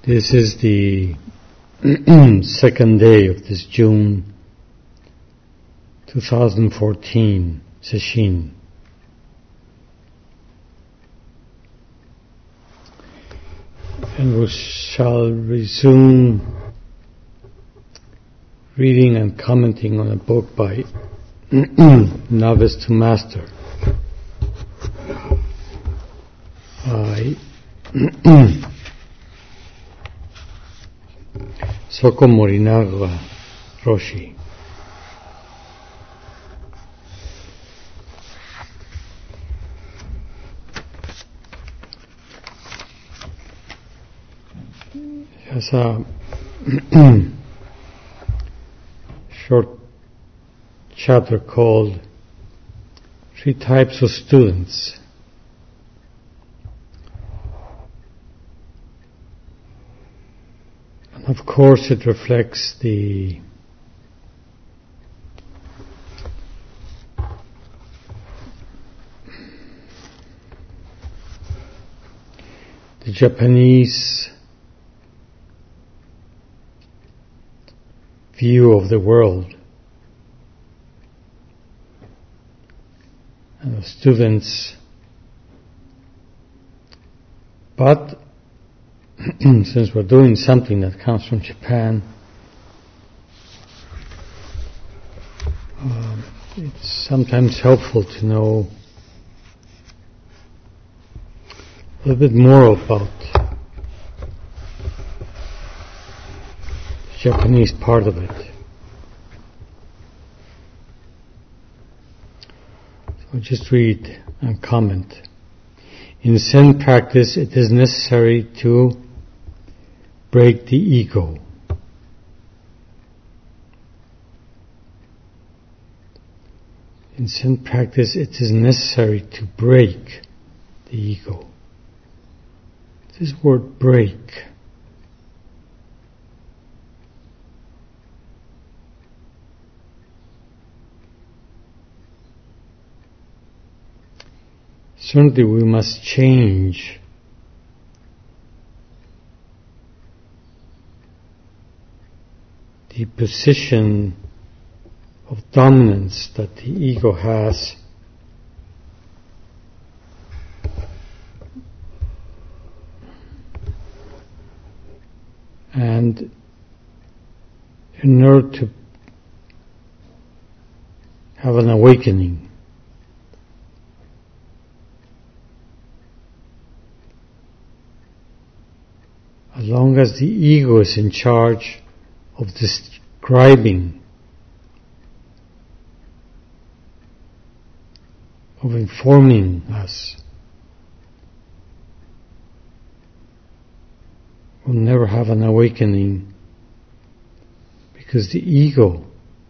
This is the second day of this June 2014 session. And we shall resume reading and commenting on a book by Novice to Master by Soko Morinaga Roshi. Has a short chapter called Three Types of Students. And of course it reflects the Japanese view of the world and of students, but since we're doing something that comes from Japan, it's sometimes helpful to know a little bit more about the Japanese part of it. So I'll just read and comment. In Zen practice, it is necessary to break the ego. In Zen practice, it is necessary to break the ego. This word break certainly we must change the position of dominance that the ego has and in order to have an awakening. As long as the ego is in charge of describing, of informing us, we'll never have an awakening, because the ego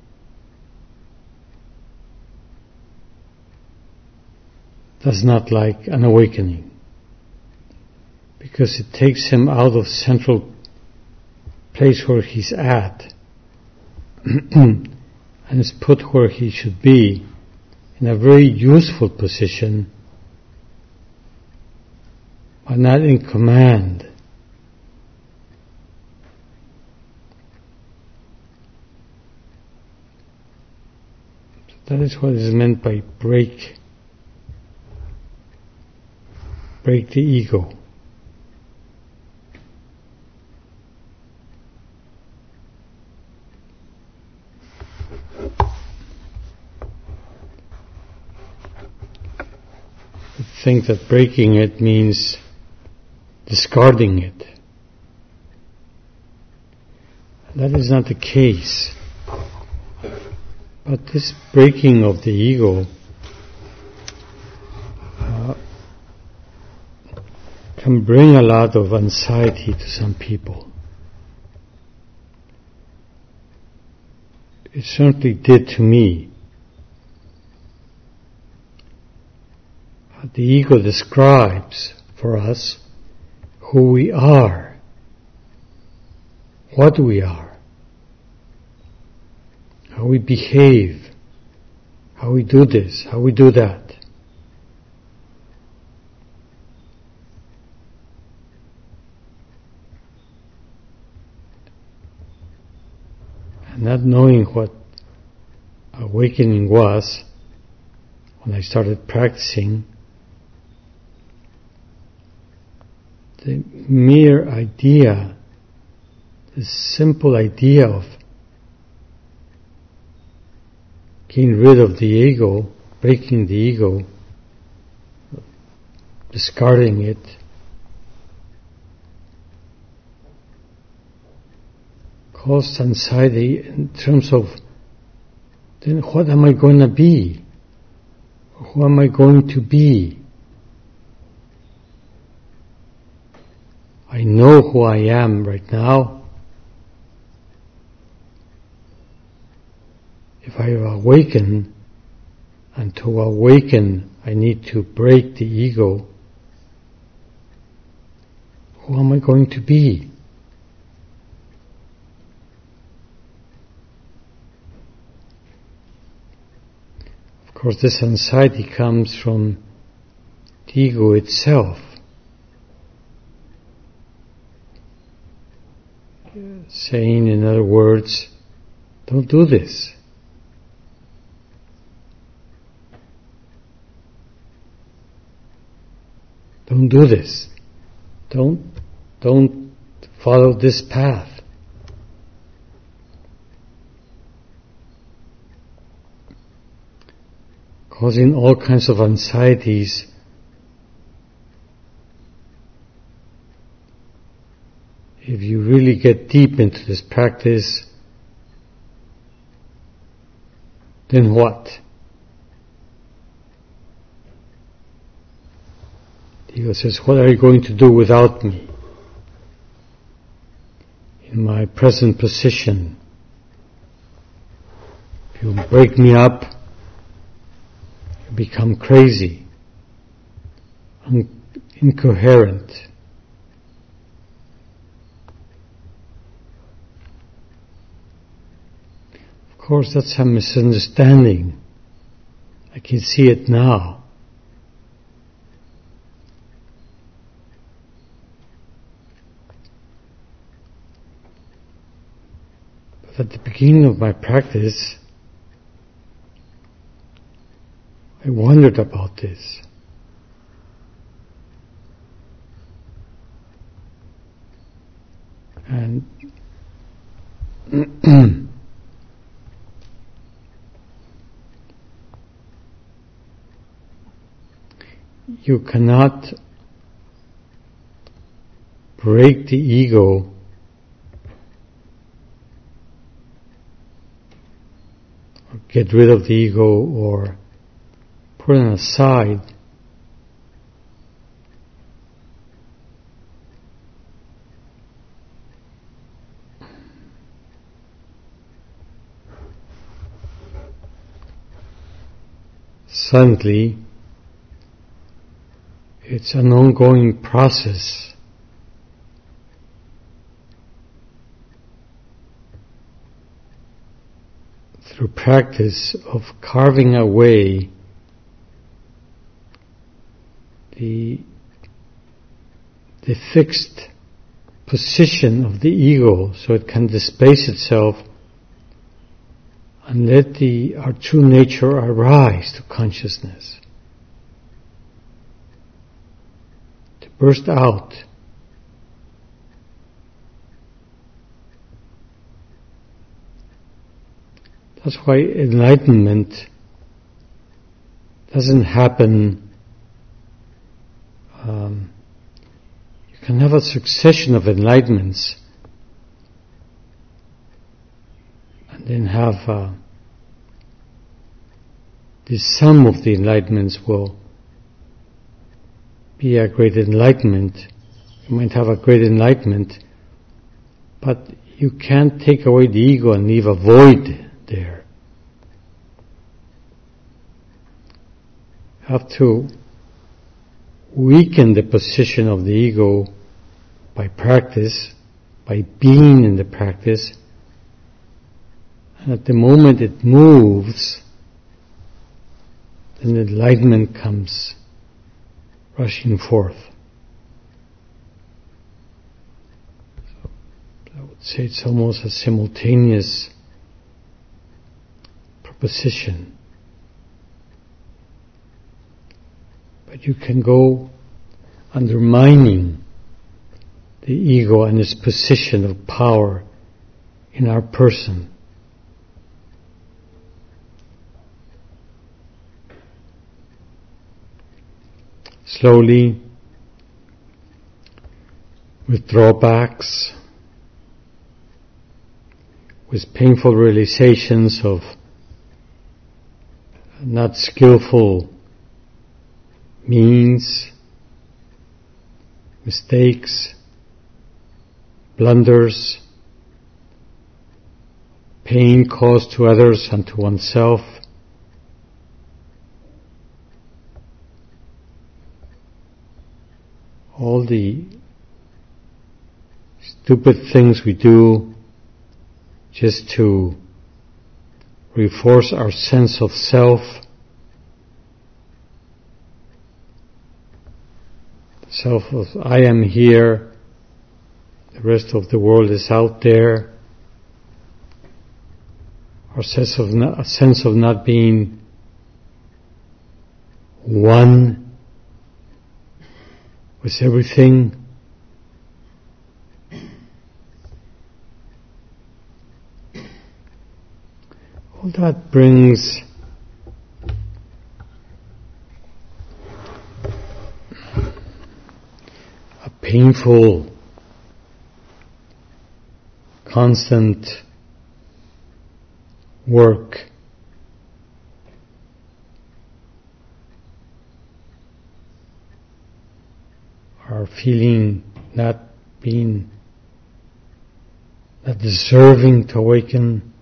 does not like an awakening, because it takes him out of central place where he's at and is put where he should be in a very useful position, but not in command. So that is what is meant by break the ego. Think that breaking it means discarding it. That is not the case. But this breaking of the ego can bring a lot of anxiety to some people. It certainly did to me. The ego describes for us who we are, what we are, how we behave, how we do this, how we do that. and not knowing what awakening was when I started practicing, the mere idea, the simple idea of getting rid of the ego, breaking the ego, discarding it, caused anxiety in terms of, then what am I going to be? Who am I going to be? I know who I am right now. If I awaken, and to awaken I need to break the ego, who am I going to be? Of course, this anxiety comes from the ego itself. Saying, in other words, don't do this. Don't do this. Don't follow this path. Causing all kinds of anxieties. If you really get deep into this practice, then what? The ego says, what are you going to do without me? In my present position. If you break me up, you become crazy, incoherent. Of course, that's a misunderstanding. I can see it now. But at the beginning of my practice, I wondered about this. And you cannot break the ego or get rid of the ego or put it aside suddenly. It's an ongoing process. Through practice of carving away the fixed position of the ego so it can displace itself and let our true nature arise to consciousness. Burst out. That's why enlightenment doesn't happen. You can have a succession of enlightenments and then have the sum of the enlightenments will be a great enlightenment. You might have a great enlightenment, but you can't take away the ego and leave a void there. You have to weaken the position of the ego by practice, by being in the practice, and at the moment it moves, then enlightenment comes rushing forth. So I would say it's almost a simultaneous position. But you can go undermining the ego and its position of power in our person. Slowly, with drawbacks, with painful realizations of not skillful means, mistakes, blunders, pain caused to others and to oneself. All the stupid things we do just to reinforce our sense of self, self of I am here, the rest of the world is out there. Our sense of not being one with everything. All that brings a painful, constant work. Our feeling not deserving to awaken,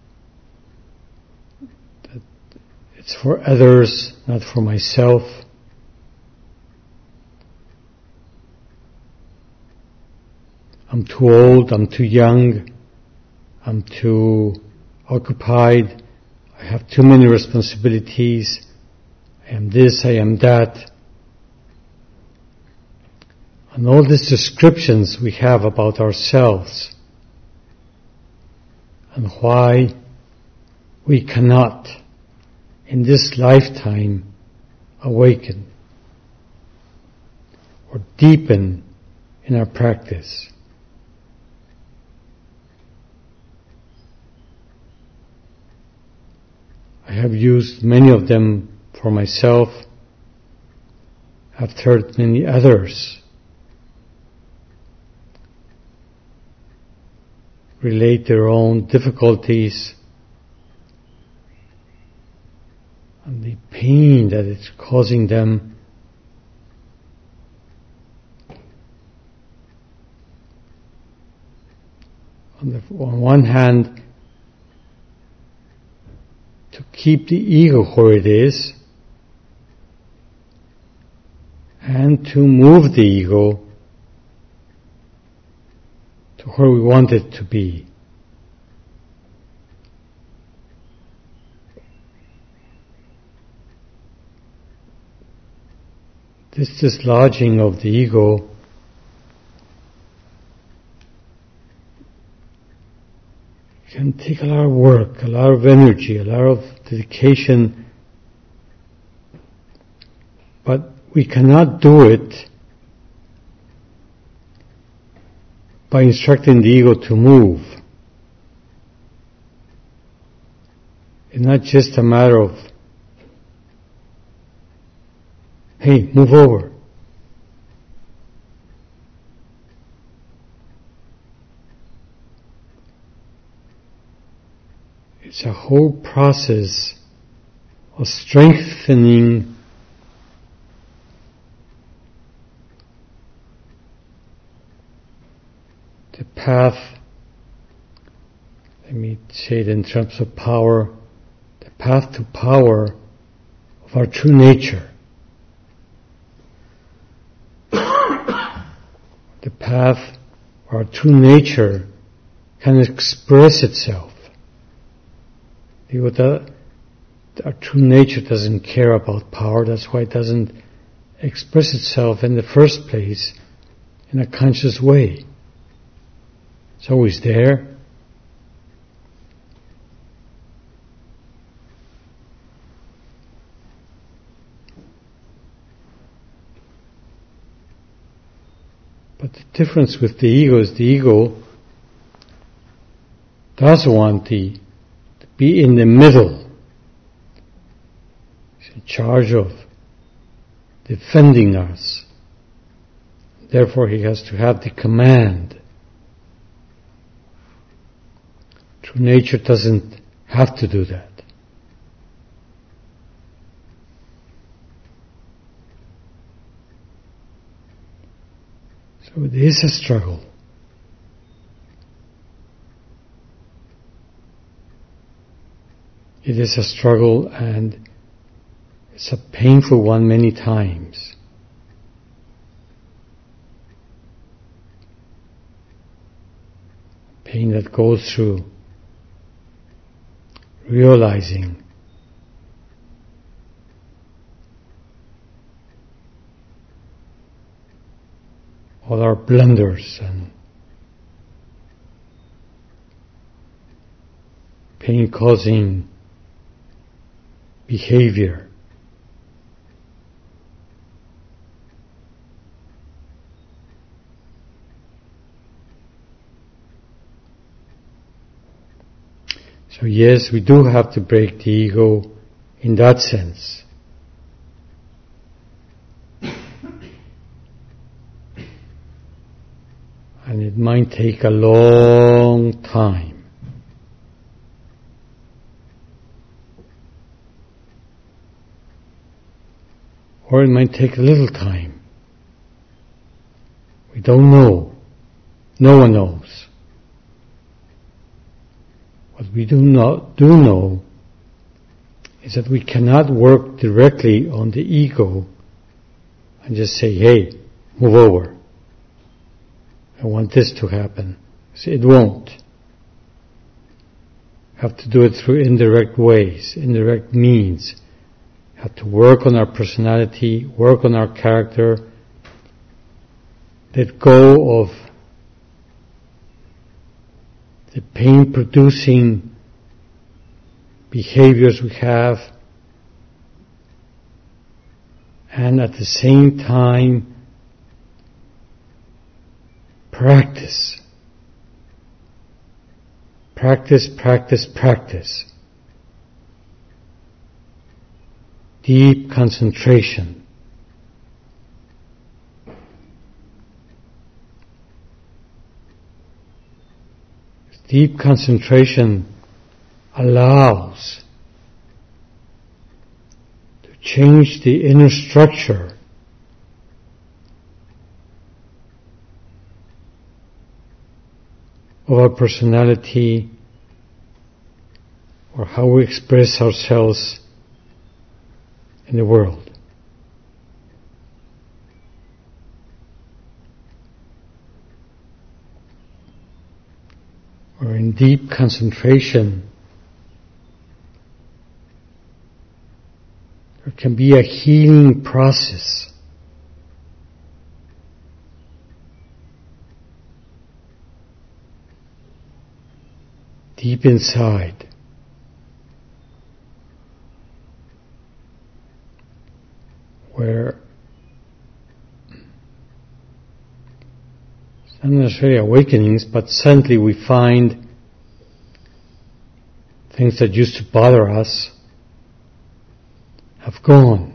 that it's for others, not for myself. I'm too old, I'm too young, I'm too occupied, I have too many responsibilities, I am this, I am that. And all these descriptions we have about ourselves and why we cannot in this lifetime awaken or deepen in our practice. I have used many of them for myself. I've heard many others relate their own difficulties and the pain that it's causing them. On one hand, to keep the ego where it is and to move the ego to where we want it to be. This dislodging of the ego can take a lot of work, a lot of energy, a lot of dedication, but we cannot do it by instructing the ego to move. It's not just a matter of, hey, move over. It's a whole process of strengthening the path, let me say it in terms of power, the path to power of our true nature. The path where our true nature can express itself. Our true nature doesn't care about power, that's why it doesn't express itself in the first place in a conscious way. It's always there. But the difference with the ego is the ego does want to be in the middle. He's in charge of defending us. Therefore, he has to have the command. True nature doesn't have to do that. So it is a struggle. It is a struggle, and it's a painful one many times. Pain that goes through realizing all our blunders, and pain-causing behavior. So yes, we do have to break the ego in that sense. And it might take a long time. Or it might take a little time. We don't know. No one knows. What we do know is that we cannot work directly on the ego and just say, hey, move over. I want this to happen. So it won't. Have to do it through indirect ways, indirect means. Have to work on our personality, work on our character, let go of the pain-producing behaviors we have, and at the same time practice. Practice, practice, practice. Deep concentration. Deep concentration allows to change the inner structure of our personality, or how we express ourselves in the world. Or in deep concentration, there can be a healing process. Deep inside. Where it's not necessarily awakenings, but suddenly we find things that used to bother us have gone.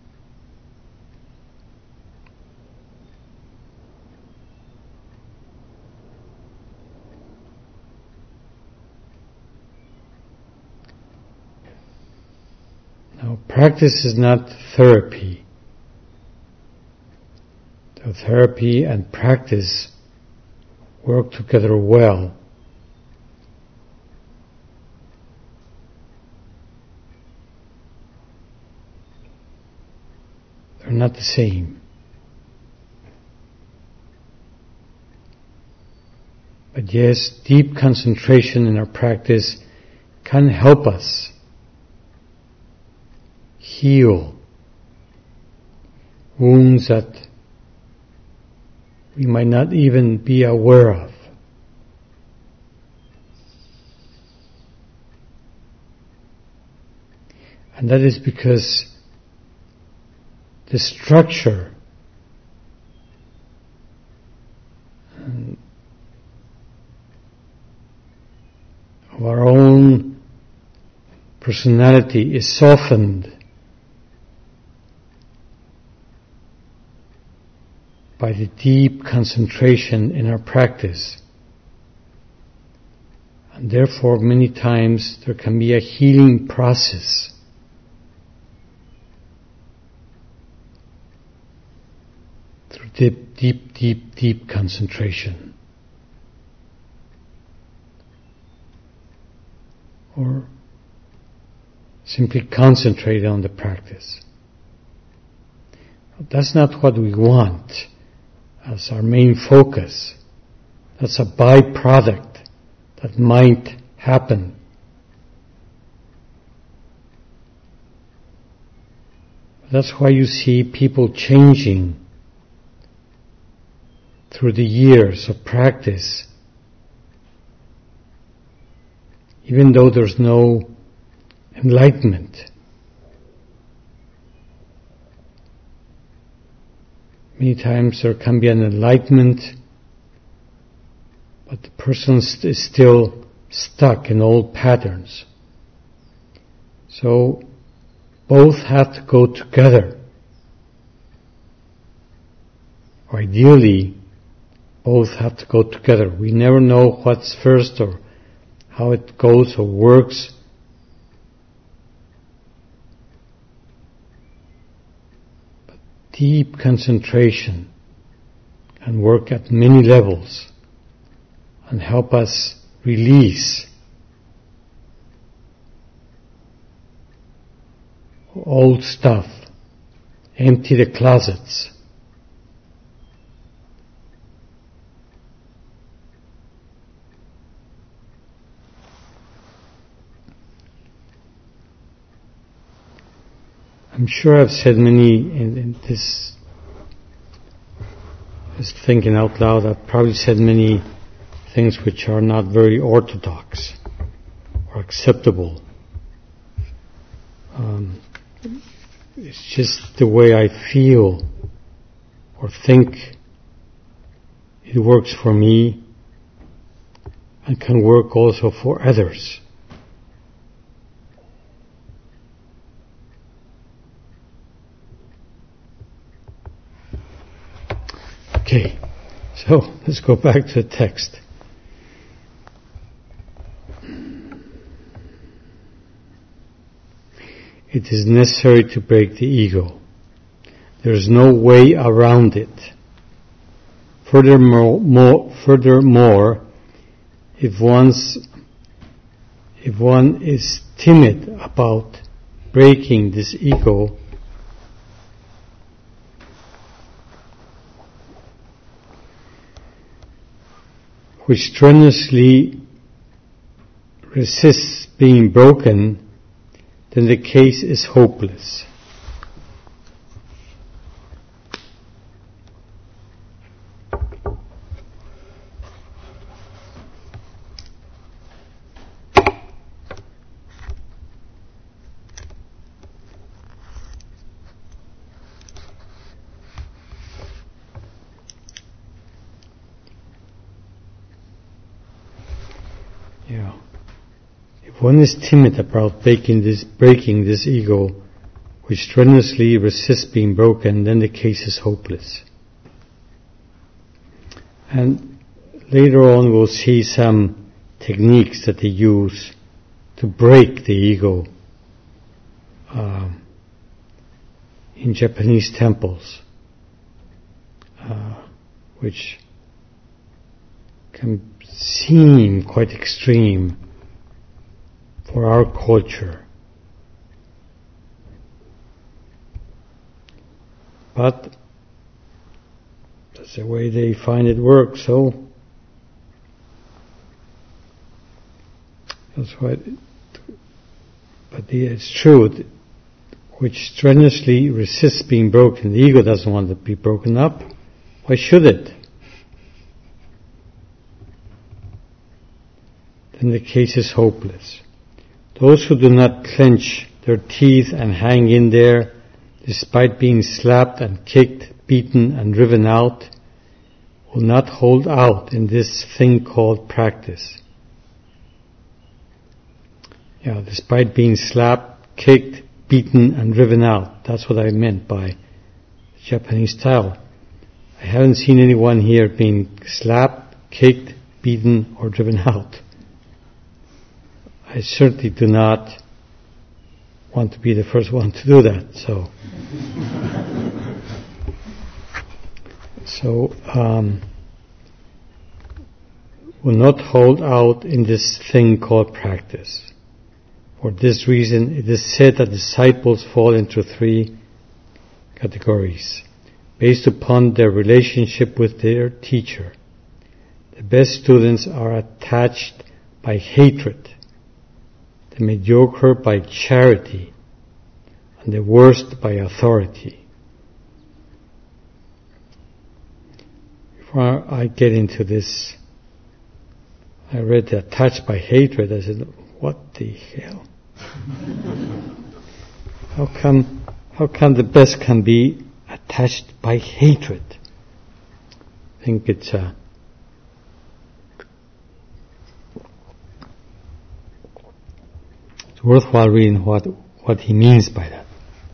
Now, practice is not therapy. So therapy and practice work together well. They're not the same. But yes, deep concentration in our practice can help us heal wounds that we might not even be aware of. And that is because the structure of our own personality is softened by the deep concentration in our practice. And therefore, many times there can be a healing process through deep concentration. Or simply concentrate on the practice. That's not what we want as our main focus. That's a byproduct that might happen. That's why you see people changing through the years of practice, even though there's no enlightenment. Many times there can be an enlightenment, but the person is still stuck in old patterns. So both have to go together. Or ideally, both have to go together. We never know what's first or how it goes or works. But deep concentration can work at many levels and help us release old stuff, empty the closets. I'm sure I've said many in this thinking out loud. I've probably said many things which are not very orthodox or acceptable. It's just the way I feel or think it works for me and can work also for others. Okay, so let's go back to the text. It is necessary to break the ego. There is no way around it. Furthermore, if one is timid about breaking this ego, which strenuously resists being broken, then the case is hopeless. Yeah. If one is timid about breaking this ego, which strenuously resists being broken, then the case is hopeless. And later on we'll see some techniques that they use to break the ego in Japanese temples, which can seem quite extreme for our culture. But that's the way they find it works, so that's why. But it's true, which strenuously resists being broken. The ego doesn't want to be broken up. Why should it? Then the case is hopeless. Those who do not clench their teeth and hang in there, despite being slapped and kicked, beaten and driven out, will not hold out in this thing called practice. Despite being slapped, kicked, beaten, and driven out. That's what I meant by Japanese style. I haven't seen anyone here being slapped, kicked, beaten, or driven out. I certainly do not want to be the first one to do that. Will not hold out in this thing called practice. For this reason, it is said that disciples fall into 3 categories, based upon their relationship with their teacher. The best students are attached by hatred, the mediocre by charity, and the worst by authority. Before I get into this, I read the attached by hatred. I said, what the hell? How come the best can be attached by hatred? I think it's worthwhile reading what he means by that.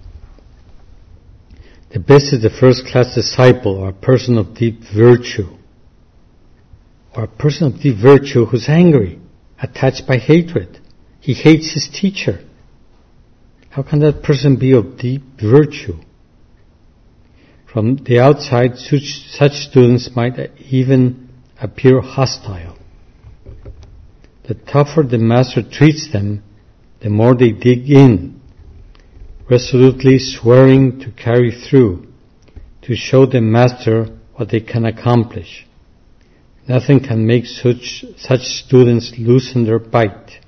The best is the first-class disciple, or a person of deep virtue. Or a person of deep virtue who's angry, attached by hatred. He hates his teacher. How can that person be of deep virtue? From the outside, such students might even appear hostile. The tougher the master treats them, the more they dig in, resolutely swearing to carry through, to show the master what they can accomplish. Nothing can make such students loosen their bite.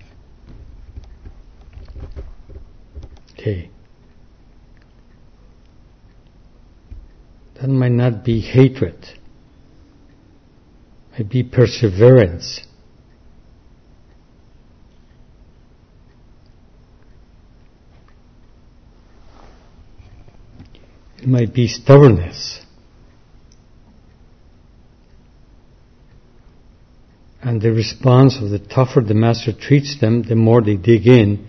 Okay. That might not be hatred. It might be perseverance. It might be stubbornness. And the response of the tougher the master treats them, the more they dig in.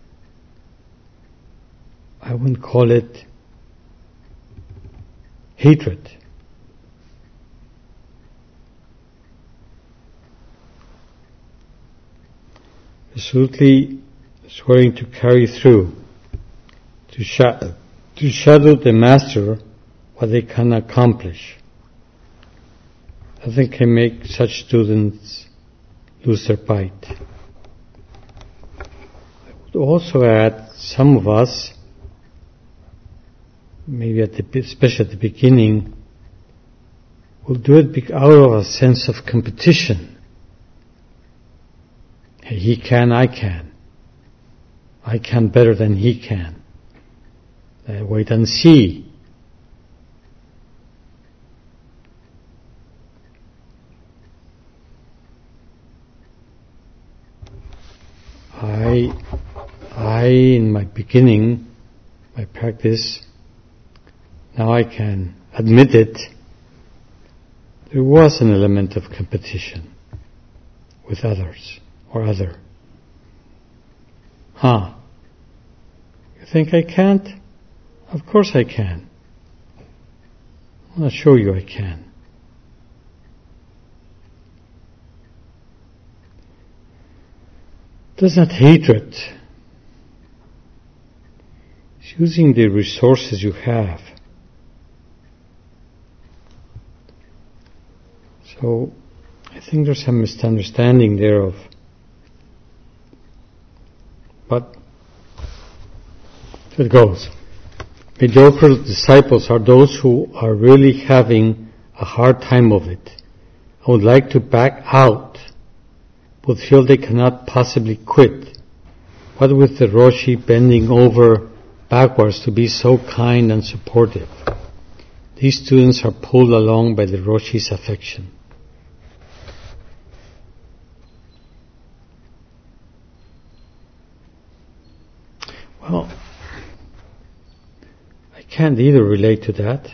I wouldn't call it hatred. Resolutely swearing to carry through, to shadow the master what they can accomplish. Nothing can make such students lose their bite. I would also add, some of us, maybe especially at the beginning, will do it out of a sense of competition. Hey, he can, I can. I can better than he can. Wait and see. I, in my beginning, my practice, now I can admit it, there was an element of competition with others or other. You think I can't? Of course I can. I'll show you I can. That's not hatred. It's using the resources you have. So, I think there's some misunderstanding there of, but it goes. Mediocre disciples are those who are really having a hard time of it and would like to back out, but feel they cannot possibly quit. What with the Roshi bending over backwards to be so kind and supportive? These students are pulled along by the Roshi's affection. Well, I can't either relate to that.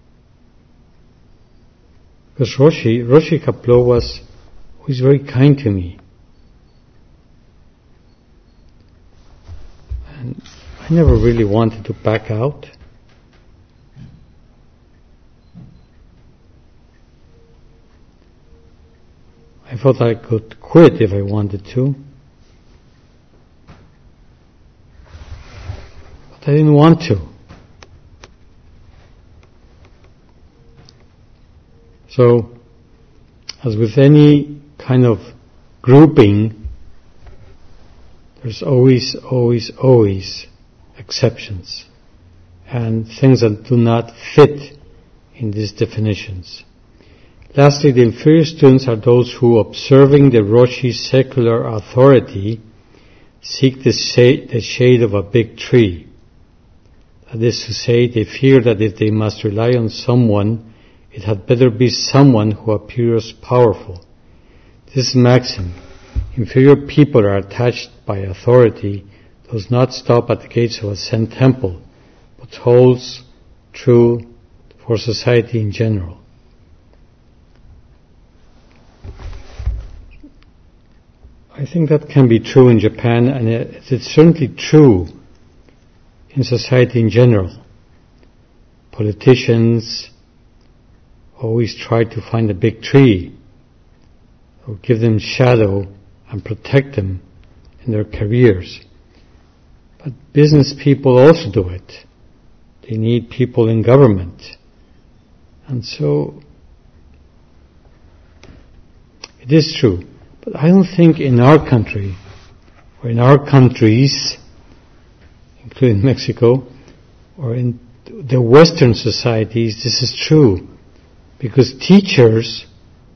Because Roshi Kapleau was very kind to me. I never really wanted to back out. I thought I could quit if I wanted to. But I didn't want to. So, as with any kind of grouping, there's always exceptions and things that do not fit in these definitions. Lastly, the inferior students are those who, observing the Roshi's secular authority, seek the shade of a big tree. That is to say, they fear that if they must rely on someone, it had better be someone who appears powerful. This maxim, inferior people are attached by authority, does not stop at the gates of a Zen temple, but holds true for society in general. I think that can be true in Japan, and it's certainly true in society in general. Politicians always try to find a big tree or give them shadow and protect them in their careers. But business people also do it. They need people in government. And so it is true. But I don't think in our country, or in our countries, including Mexico, or in the Western societies, this is true. Because teachers,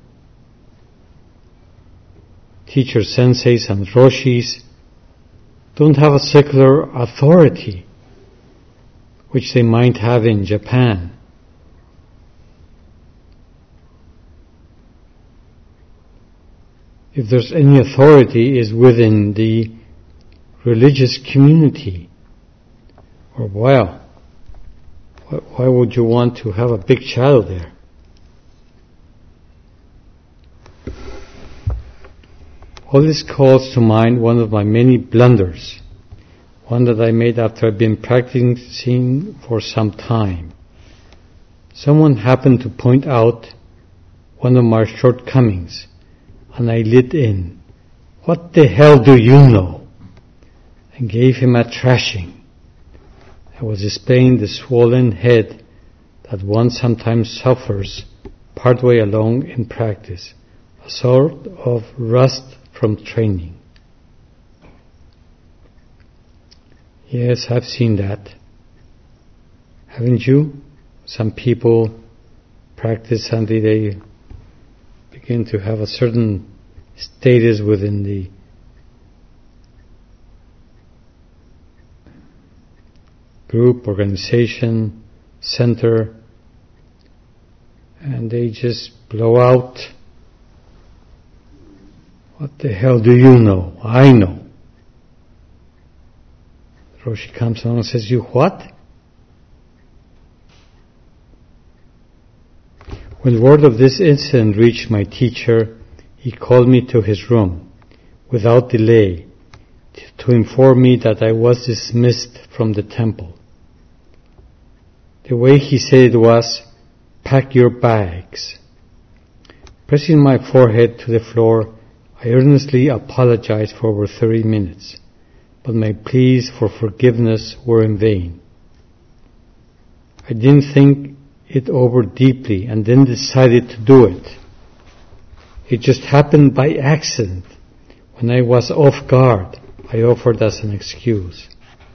senseis and roshis, don't have a secular authority, which they might have in Japan. If there's any authority, is within the religious community. Or why would you want to have a big shadow there? All this calls to mind one of my many blunders, one that I made after I'd been practicing for some time. Someone happened to point out one of my shortcomings, and I lit in, "What the hell do you know?" and gave him a thrashing. I was displaying the swollen head that one sometimes suffers partway along in practice, a sort of rust from training. Yes, I've seen that. Haven't you? Some people practice until they begin to have a certain status within the group, organization, center, and they just blow out. "What the hell do you know? I know." Roshi comes along and says, "You what?" When word of this incident reached my teacher, he called me to his room without delay to inform me that I was dismissed from the temple. The way he said it was, "Pack your bags." Pressing my forehead to the floor, I earnestly apologized for over 30 minutes, but my pleas for forgiveness were in vain. I didn't think it over deeply and then decided to do it. It just happened by accident. When I was off guard, I offered as an excuse.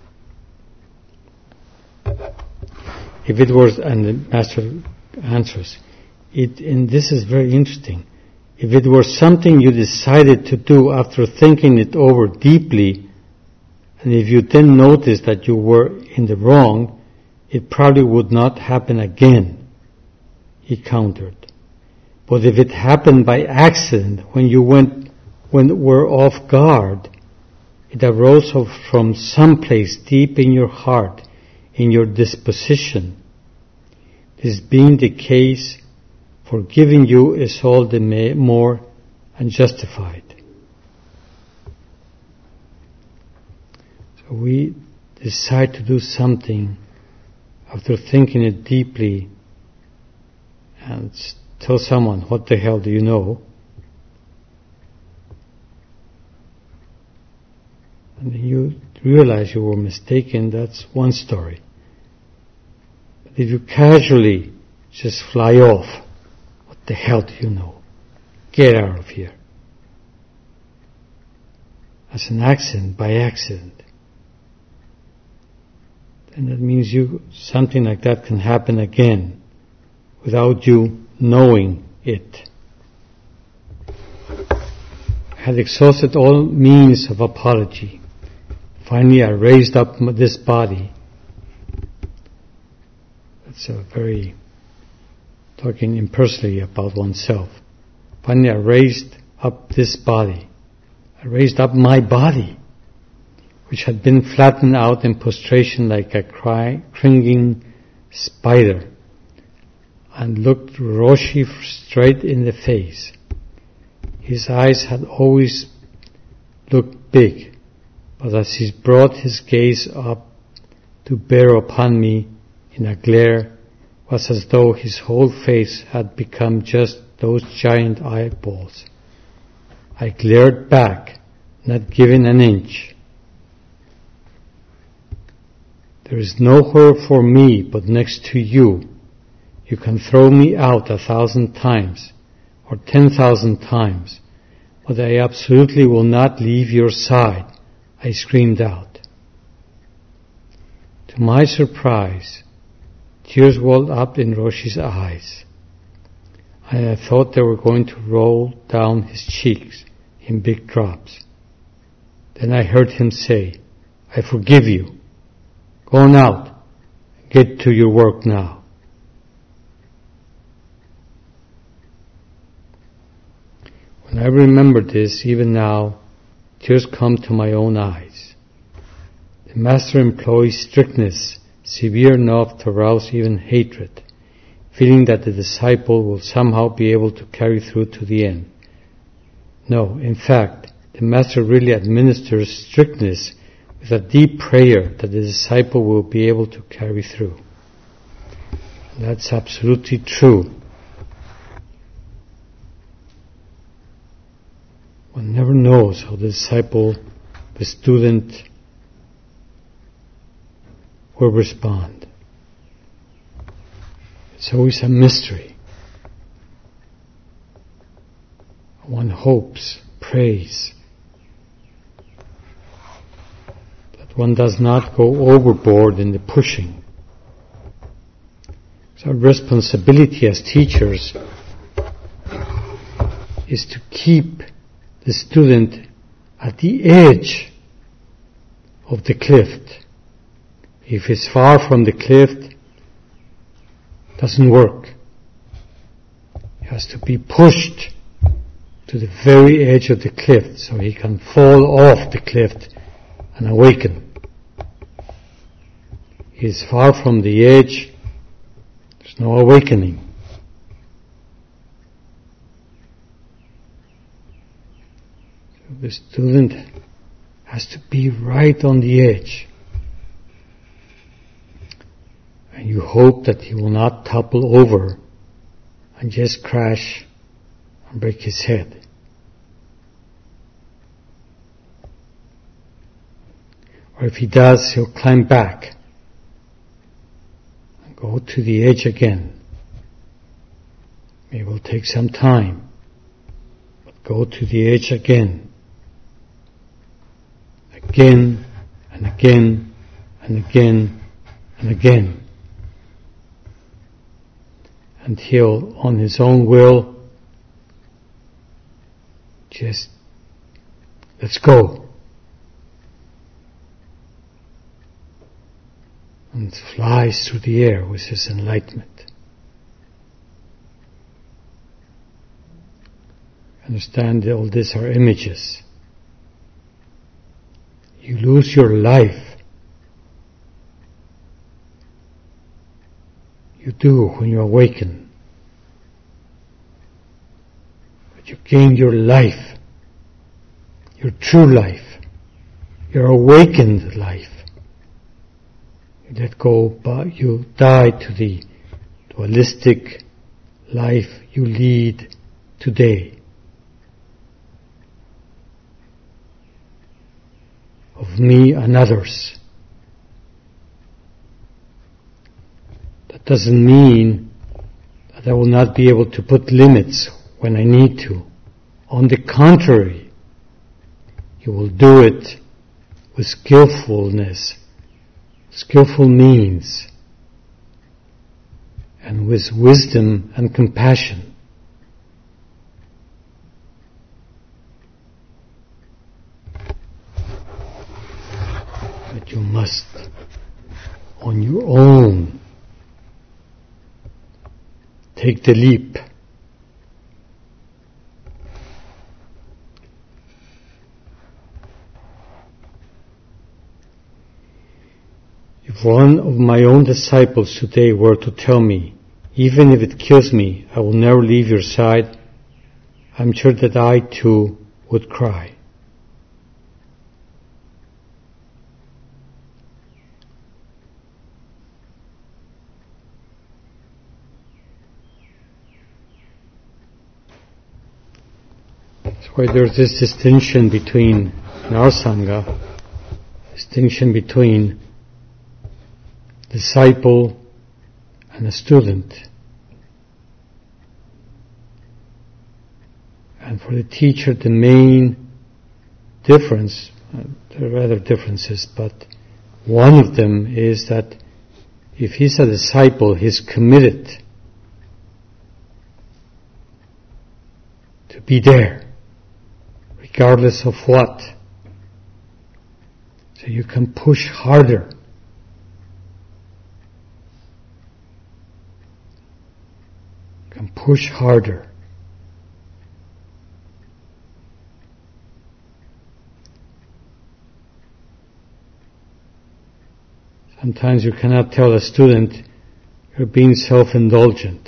If it was, and the master answers, and this is very interesting, if it were something you decided to do after thinking it over deeply, and if you then noticed that you were in the wrong, it probably would not happen again, he countered. But if it happened by accident, when were off guard, it arose from someplace deep in your heart, in your disposition. This being the case, forgiving you is all the more unjustified. So decide to do something after thinking it deeply and tell someone, what the hell do you know? And then you realize you were mistaken, that's one story. But if you casually just fly off, what the hell do you know? Get out of here. As an accident, by accident. And that means something like that can happen again without you knowing it. I had exhausted all means of apology. Finally, I raised up this body. That's talking impersonally about oneself. Finally, I raised up this body. I raised up my body, which had been flattened out in prostration like a cringing spider, and looked Roshi straight in the face. His eyes had always looked big, but as he brought his gaze up to bear upon me in a glare, was as though his whole face had become just those giant eyeballs. I glared back, not giving an inch. There is nowhere for me but next to you. You can throw me out 1,000 times or 10,000 times, but I absolutely will not leave your side, I screamed out. To my surprise, tears welled up in Roshi's eyes, and I thought they were going to roll down his cheeks in big drops. Then I heard him say, I forgive you. Go on out. Get to your work now. When I remember this, even now, tears come to my own eyes. The master employs strictness severe enough to arouse even hatred, feeling that the disciple will somehow be able to carry through to the end. No, in fact, the master really administers strictness with a deep prayer that the disciple will be able to carry through. And that's absolutely true. One never knows how the disciple, the student, will respond. It's always a mystery. One hopes, prays, that one does not go overboard in the pushing. So our responsibility as teachers is to keep the student at the edge of the cliff. If it's far from the cliff, it doesn't work. He has to be pushed to the very edge of the cliff so he can fall off the cliff and awaken. He is far from the edge, there's no awakening. So the student has to be right on the edge. And you hope that he will not topple over and just crash and break his head. Or if he does, he'll climb back and go to the edge again. It will take some time, but go to the edge again. Again and again and again and again. Until on his own will, just let's go. And flies through the air with his enlightenment. Understand that all these are images. You lose your life. You do when you awaken. But you gain your life, your true life, your awakened life. You let go, but you die to the dualistic life you lead today. Of me and others. That doesn't mean that I will not be able to put limits when I need to. On the contrary, you will do it with skillfulness, skillful means, and with wisdom and compassion. But you must, on your own, take the leap. If one of my own disciples today were to tell me, even if it kills me, I will never leave your side, I'm sure that I too would cry. That's why there's this distinction between, in our Sangha, distinction between disciple and a student. And for the teacher, the main difference, there are other differences, but one of them is that if he's a disciple, he's committed to be there, regardless of what. So you can push harder. Push harder. Sometimes you cannot tell a student you're being self-indulgent.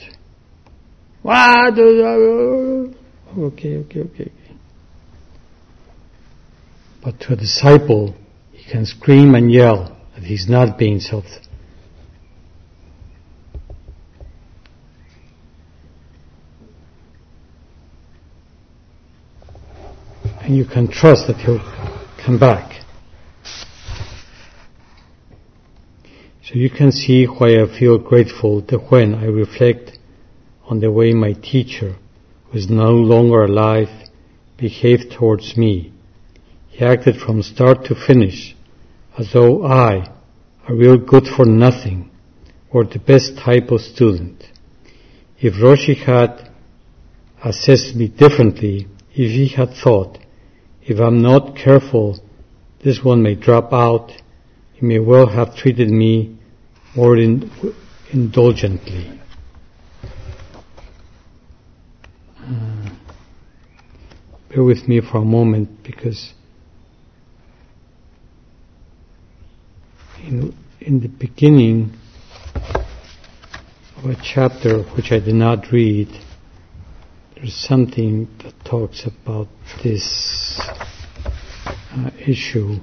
Okay. But to a disciple, he can scream and yell that he's not being self-indulgent. And you can trust that he'll come back. So you can see why I feel grateful that when I reflect on the way my teacher, who is no longer alive, behaved towards me. He acted from start to finish as though I, a real good for nothing, were the best type of student. If Roshi had assessed me differently, if he had thought, if I'm not careful, this one may drop out, he may well have treated me more indulgently. Bear with me for a moment, because in the beginning of a chapter which I did not read, there's something that talks about this issue.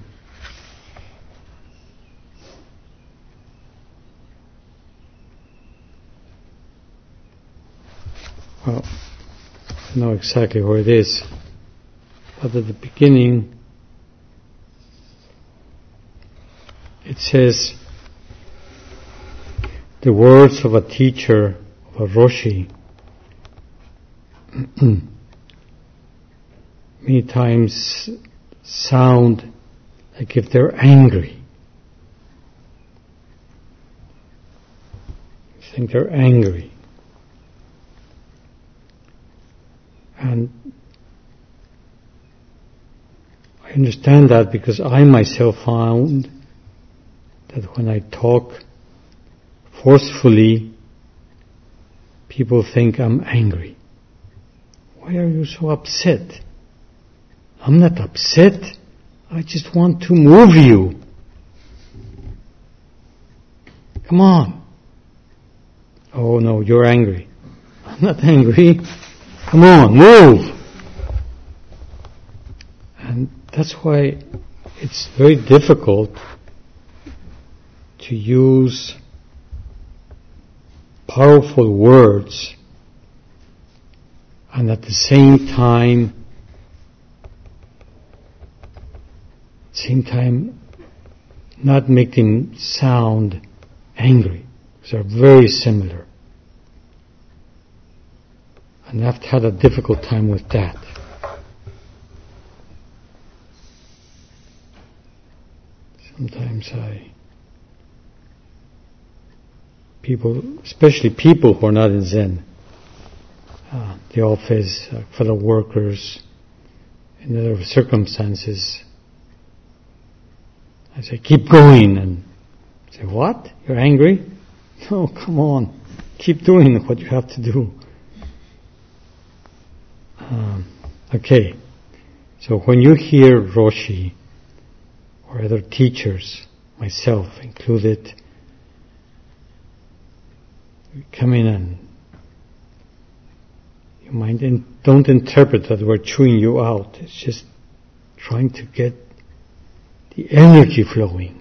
Well, I don't know exactly where it is, but at the beginning it says, the words of a teacher, of a Roshi, many times sound like if they're angry. You think they're angry. And I understand that because I myself found that when I talk forcefully, people think I'm angry. Why are you so upset? I'm not upset. I just want to move you. Come on. Oh no, you're angry. I'm not angry. Come on, move. And that's why it's very difficult to use powerful words and at the same time not make them sound angry. They're very similar. And I've had a difficult time with that. Sometimes especially people who are not in Zen, the office, fellow workers, in other circumstances, I say, keep going, and say, what? You're angry? No, come on. Keep doing what you have to do. Okay. So when you hear Roshi, or other teachers, myself included, come in and you mind and don't interpret that we're chewing you out. It's just trying to get the energy flowing.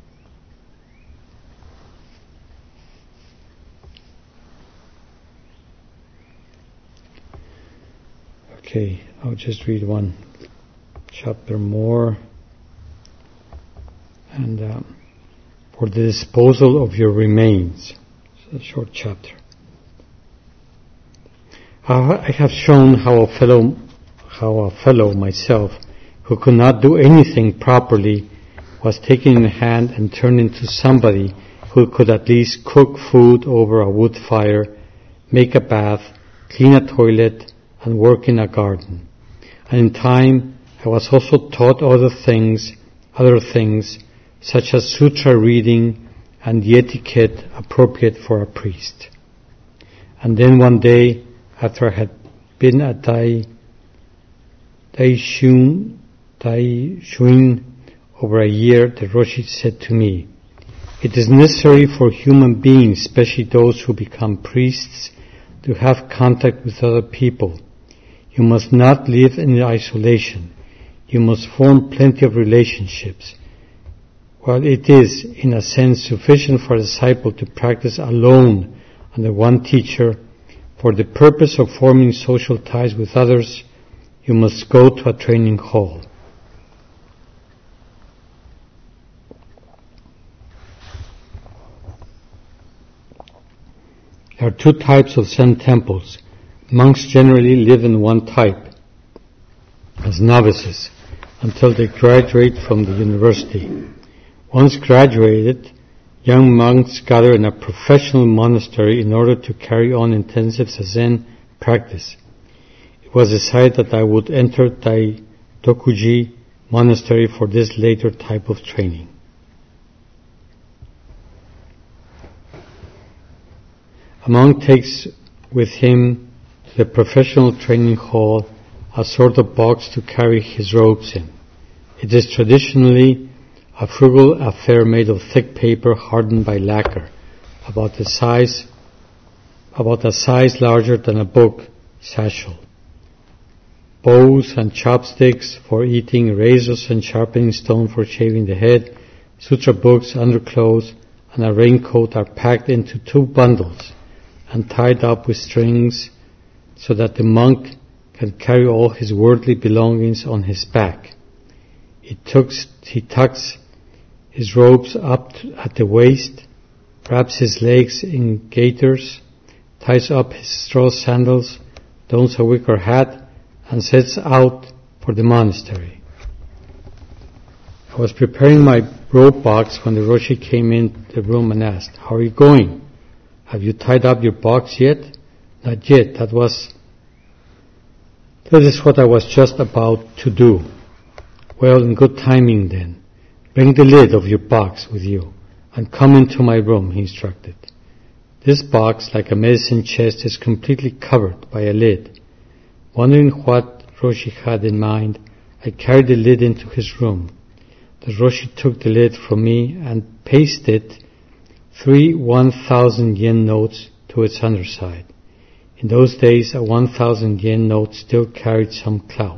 Okay, I'll just read one chapter more. And for the disposal of your remains. It's a short chapter. I have shown how a fellow myself, who could not do anything properly, was taken in hand and turned into somebody who could at least cook food over a wood fire, make a bath, clean a toilet, and work in a garden. And in time, I was also taught other things, such as sutra reading and the etiquette appropriate for a priest. And then one day, after I had been at Daishuin over a year, the Roshi said to me, it is necessary for human beings, especially those who become priests, to have contact with other people. You must not live in isolation. You must form plenty of relationships. While it is, in a sense, sufficient for a disciple to practice alone under one teacher, for the purpose of forming social ties with others, you must go to a training hall. There are two types of Zen temples. Monks generally live in one type, as novices, until they graduate from the university. Once graduated, young monks gather in a professional monastery in order to carry on intensive Zazen practice. It was decided that I would enter Daidokuji monastery for this later type of training. A monk takes with him to the professional training hall a sort of box to carry his robes in. It is traditionally a frugal affair made of thick paper hardened by lacquer, about a size larger than a book satchel. Bowls and chopsticks for eating, razors and sharpening stone for shaving the head, sutra books, underclothes, and a raincoat are packed into 2 bundles and tied up with strings so that the monk can carry all his worldly belongings on his back. He tucks his robes up at the waist, wraps his legs in gaiters, ties up his straw sandals, dons a wicker hat, and sets out for the monastery. I was preparing my robe box when the Roshi came in the room and asked, "How are you going? Have you tied up your box yet?" "Not yet. That is what I was just about to do." "Well, in good timing then. Bring the lid of your box with you and come into my room," he instructed. This box, like a medicine chest, is completely covered by a lid. Wondering what Roshi had in mind, I carried the lid into his room. The Roshi took the lid from me and pasted 3 1,000 yen notes to its underside. In those days, a 1,000 yen note still carried some clout.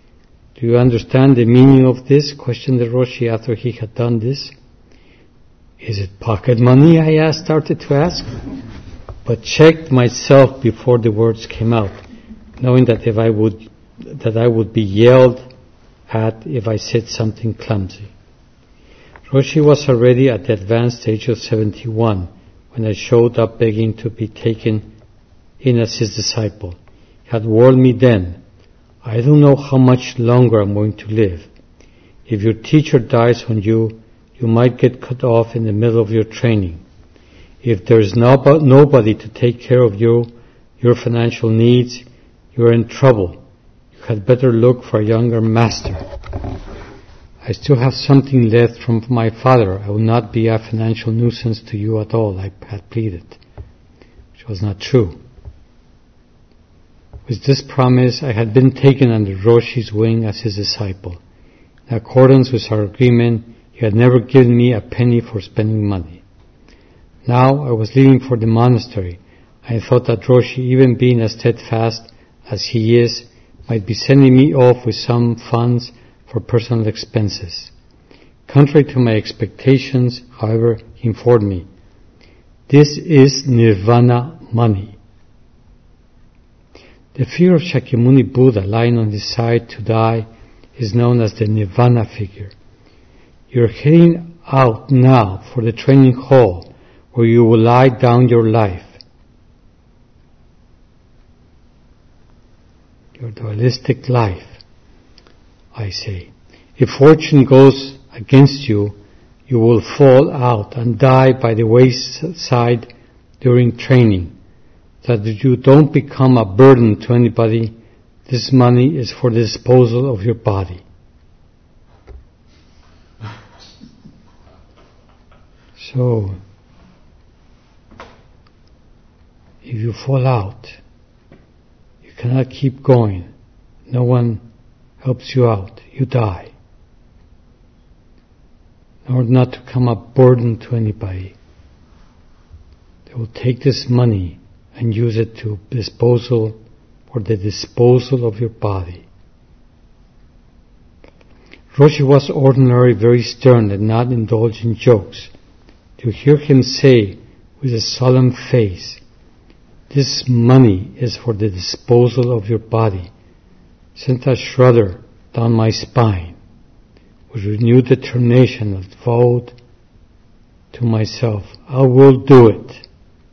"Do you understand the meaning of this?" questioned the Roshi after he had done this. Is it pocket money? I started to ask, but checked myself before the words came out, knowing that I would be yelled at if I said something clumsy. Roshi was already at the advanced age of 71 when I showed up begging to be taken in as his disciple. He had warned me then, I don't know how much longer I'm going to live. If your teacher dies on you, you might get cut off in the middle of your training. If there is nobody to take care of your financial needs, you are in trouble. You had better look for a younger master. I still have something left from my father. I will not be a financial nuisance to you at all, I had pleaded, which was not true. With this promise, I had been taken under Roshi's wing as his disciple. In accordance with our agreement, he had never given me a penny for spending money. Now I was leaving for the monastery. I thought that Roshi, even being as steadfast as he is, might be sending me off with some funds for personal expenses. Contrary to my expectations, however, he informed me, this is nirvana money. The figure of Shakyamuni Buddha lying on his side to die is known as the nirvana figure. You're heading out now for the training hall where you will lie down your life. Your dualistic life, I say. If fortune goes against you, you will fall out and die by the wayside during training. That you don't become a burden to anybody, this money is for the disposal of your body. So, if you fall out, you cannot keep going. No one helps you out. You die. In order not to become a burden to anybody, they will take this money and use it to for the disposal of your body. Roshi was ordinarily very stern and not indulge in jokes. To hear him say with a solemn face, this money is for the disposal of your body, sent a shudder down my spine. With renewed determination, I vowed to myself, I will do it.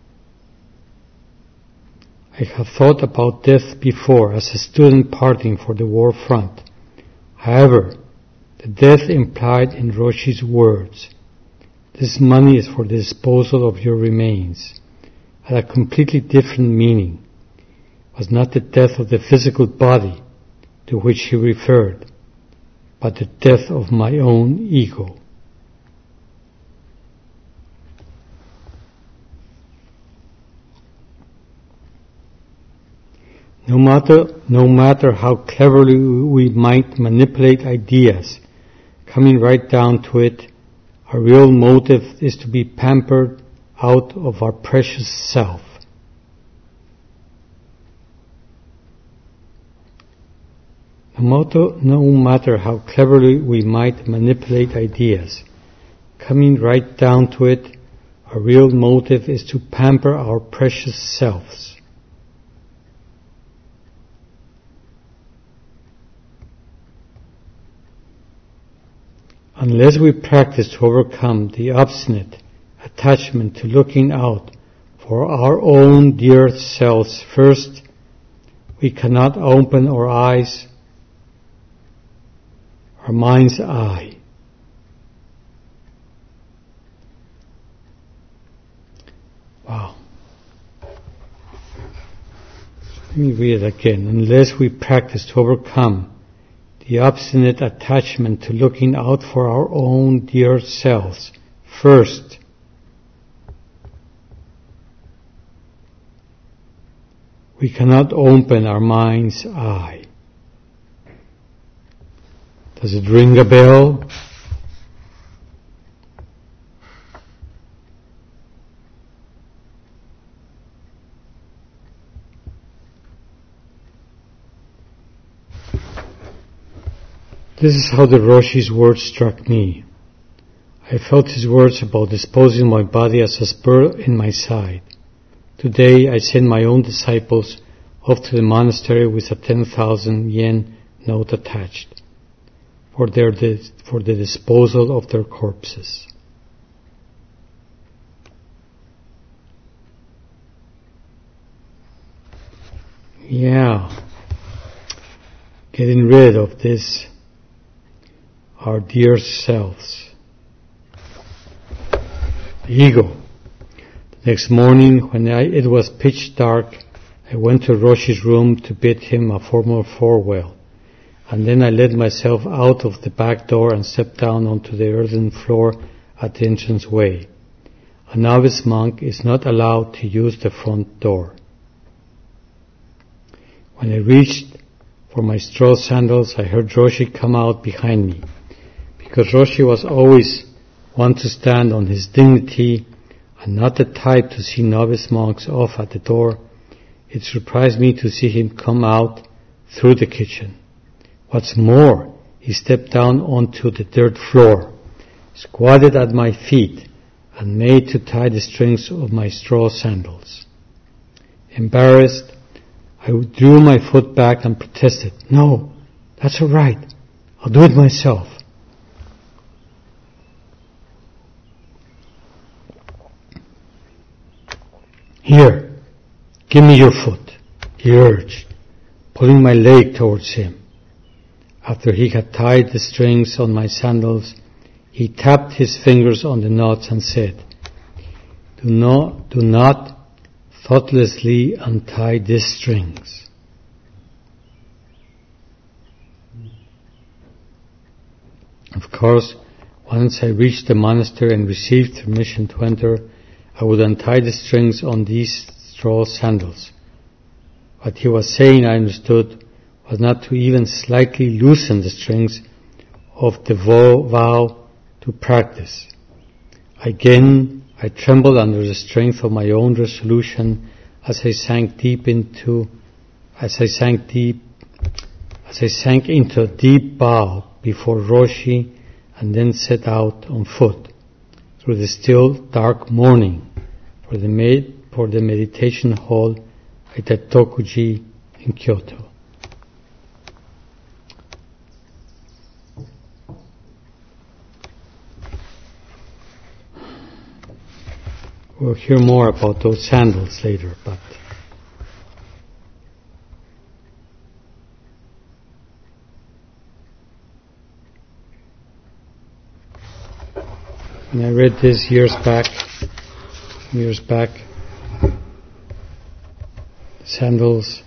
I have thought about death before as a student parting for the war front. However, the death implied in Roshi's words, this money is for the disposal of your remains, had a completely different meaning. It was not the death of the physical body to which he referred, but the death of my own ego. No matter how cleverly we might manipulate ideas, coming right down to it, our real motive is to be pampered out of our precious self. No matter how cleverly we might manipulate ideas, coming right down to it, our real motive is to pamper our precious selves. Unless we practice to overcome the obstinate attachment to looking out for our own dear selves first, we cannot open our eyes, our mind's eye. Wow. Let me read it again. Unless we practice to overcome the obstinate attachment to looking out for our own dear selves first, we cannot open our mind's eye. Does it ring a bell? This is how the Roshi's words struck me. I felt his words about disposing my body as a spur in my side. Today I send my own disciples off to the monastery with a 10,000 yen note attached for the disposal of their corpses. Yeah, getting rid of this, our dear selves. The ego. The next morning, when it was pitch dark, I went to Roshi's room to bid him a formal farewell, and then I led myself out of the back door and stepped down onto the earthen floor at the entrance way. A novice monk is not allowed to use the front door. When I reached for my straw sandals, I heard Roshi come out behind me. Because Roshi was always one to stand on his dignity and not the type to see novice monks off at the door, it surprised me to see him come out through the kitchen. What's more, he stepped down onto the dirt floor, squatted at my feet, and made to tie the strings of my straw sandals. Embarrassed, I drew my foot back and protested, "No, that's all right. I'll do it myself." "Here, give me your foot," he urged, pulling my leg towards him. After he had tied the strings on my sandals, he tapped his fingers on the knots and said, Do not thoughtlessly untie these strings." Of course, once I reached the monastery and received permission to enter, I would untie the strings on these straw sandals. What he was saying, I understood, was not to even slightly loosen the strings of the vow to practice. Again, I trembled under the strength of my own resolution as I sank into a deep bow before Roshi and then set out on foot through the still dark morning for the meditation hall at Tokuji in Kyoto. We'll hear more about those sandals later, but when I read this years back, sandals,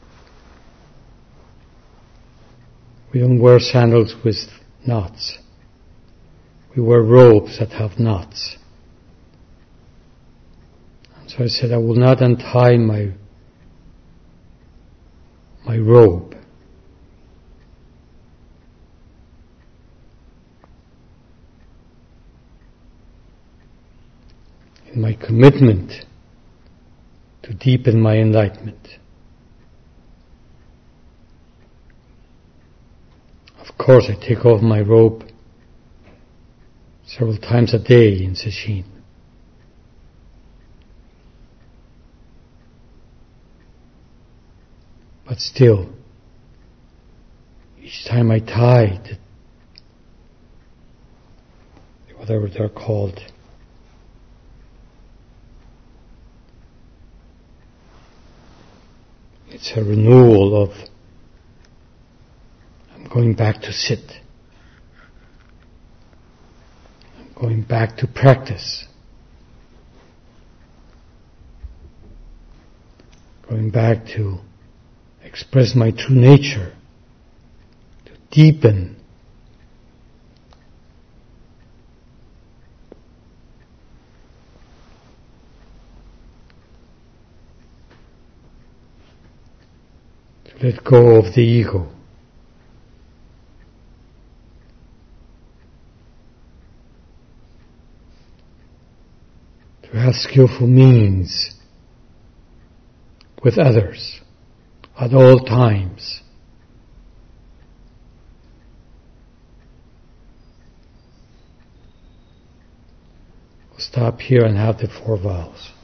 we don't wear sandals with knots. We wear robes that have knots. And so I said, I will not untie my robe. In my commitment to deepen my enlightenment. Of course, I take off my robe several times a day in Sesshin. But still, each time I tie whatever they're called, it's a renewal of, I'm going back to sit. I'm going back to practice. Going back to express my true nature, to deepen let go of the ego. To have skillful means with others at all times. We'll stop here and have the 4 vowels.